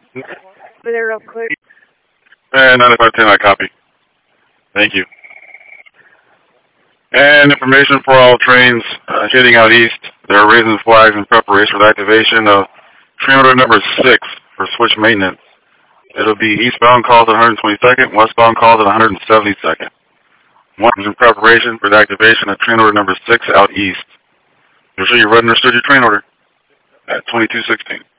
Over there real quick. And 9510, I copy. Thank you. And information for all trains heading out east. There are raising flags in preparation for the activation of train order number 6 for switch maintenance. It'll be eastbound calls at 122nd, westbound calls at 172nd. One is in preparation for the activation of train order number 6 out east. Make sure you read and understood your train order at 2216.